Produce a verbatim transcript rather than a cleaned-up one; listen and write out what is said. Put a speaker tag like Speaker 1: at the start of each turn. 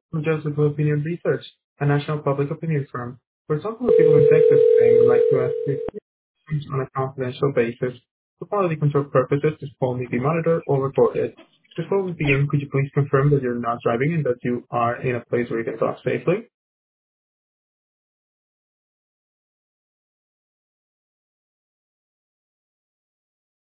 Speaker 1: from Joseph Opinion Research, a national public opinion firm. We're talking with people in Texas today and would like to ask you questions on a confidential basis. For quality control purposes, this call may be monitored or recorded. Before we begin, could you please confirm that you're not driving and that you are in a place where you can talk safely?